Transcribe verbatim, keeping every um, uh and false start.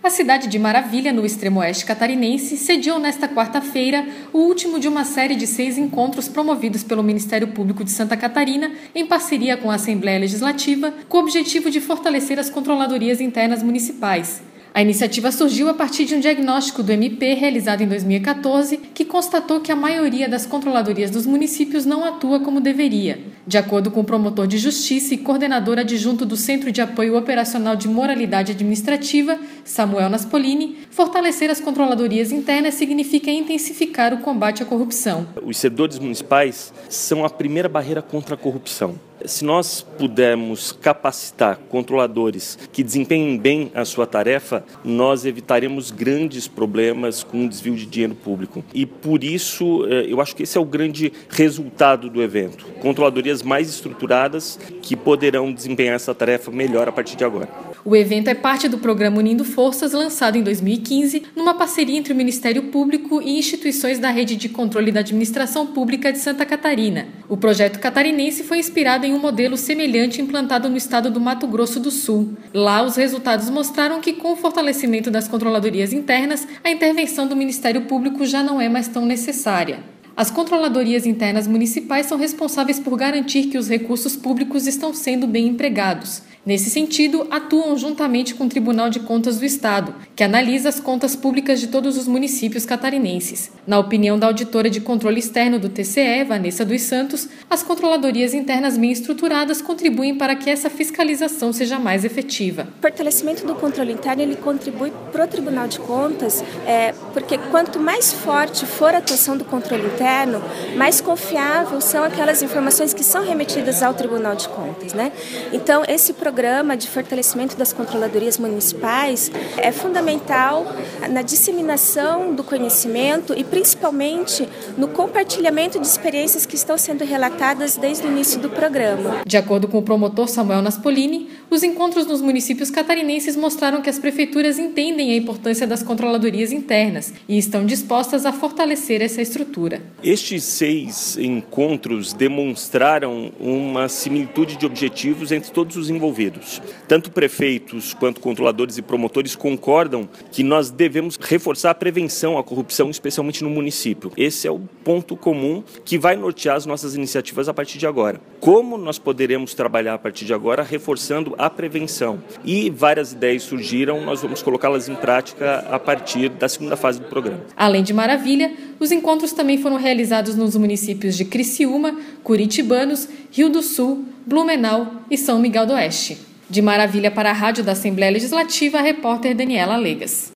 A cidade de Maravilha, no extremo oeste catarinense, sediou nesta quarta-feira o último de uma série de seis encontros promovidos pelo Ministério Público de Santa Catarina, em parceria com a Assembleia Legislativa, com o objetivo de fortalecer as controladorias internas municipais. A iniciativa surgiu a partir de um diagnóstico do M P realizado em dois mil e quatorze, que constatou que a maioria das controladorias dos municípios não atua como deveria. De acordo com o promotor de justiça e coordenador adjunto do Centro de Apoio Operacional de Moralidade Administrativa, Samuel Naspolini, fortalecer as controladorias internas significa intensificar o combate à corrupção. Os servidores municipais são a primeira barreira contra a corrupção. Se nós pudermos capacitar controladores que desempenhem bem a sua tarefa, nós evitaremos grandes problemas com o desvio de dinheiro público. E por isso, eu acho que esse é o grande resultado do evento. Controladorias mais estruturadas que poderão desempenhar essa tarefa melhor a partir de agora. O evento é parte do programa Unindo Forças, lançado em dois mil e quinze, numa parceria entre o Ministério Público e instituições da Rede de Controle da Administração Pública de Santa Catarina. O projeto catarinense foi inspirado em um modelo semelhante implantado no estado do Mato Grosso do Sul. Lá, os resultados mostraram que, com o fortalecimento das controladorias internas, a intervenção do Ministério Público já não é mais tão necessária. As controladorias internas municipais são responsáveis por garantir que os recursos públicos estão sendo bem empregados. Nesse sentido, atuam juntamente com o Tribunal de Contas do Estado, que analisa as contas públicas de todos os municípios catarinenses. Na opinião da auditora de controle externo do T C E, Vanessa dos Santos, as controladorias internas bem estruturadas contribuem para que essa fiscalização seja mais efetiva. O fortalecimento do controle interno ele contribui para o Tribunal de Contas, é, porque quanto mais forte for a atuação do controle interno, mais confiável são aquelas informações que são remetidas ao Tribunal de Contas, né? Então, esse programa O programa de fortalecimento das controladorias municipais é fundamental na disseminação do conhecimento e principalmente no compartilhamento de experiências que estão sendo relatadas desde o início do programa. De acordo com o promotor Samuel Naspolini, os encontros nos municípios catarinenses mostraram que as prefeituras entendem a importância das controladorias internas e estão dispostas a fortalecer essa estrutura. Estes seis encontros demonstraram uma similitude de objetivos entre todos os envolvidos. Tanto prefeitos quanto controladores e promotores concordam que nós devemos reforçar a prevenção à corrupção, especialmente no município. Esse é o ponto comum que vai nortear as nossas iniciativas a partir de agora. Como nós poderemos trabalhar a partir de agora reforçando a prevenção? E várias ideias surgiram, nós vamos colocá-las em prática a partir da segunda fase do programa. Além de Maravilha, os encontros também foram realizados nos municípios de Criciúma, Curitibanos, Rio do Sul, Blumenau e São Miguel do Oeste. De Maravilha para a Rádio da Assembleia Legislativa, a repórter Daniela Legas.